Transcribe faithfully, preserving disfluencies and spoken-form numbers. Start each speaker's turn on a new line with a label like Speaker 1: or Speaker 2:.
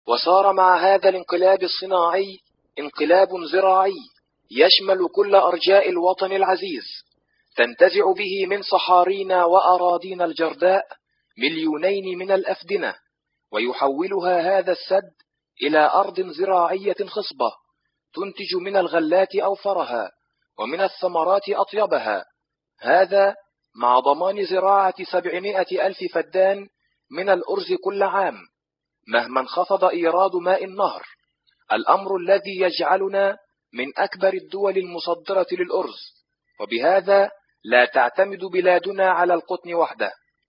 Speaker 1: وصار مع هذا الانقلاب الصناعي انقلاب زراعي يشمل كل أرجاء الوطن العزيز، تنتزع به من صحارينا وأراضينا الجرداء مليونين من الأفدنة، ويحولها هذا السد إلى أرض زراعية خصبة تنتج من الغلات أوفرها ومن الثمرات أطيبها، هذا مع ضمان زراعة سبعمائة ألف فدان من الأرز كل عام مهما انخفض إيراد ماء النهر، الأمر الذي يجعلنا من أكبر الدول المصدرة للأرز، وبهذا لا تعتمد بلادنا على القطن وحده.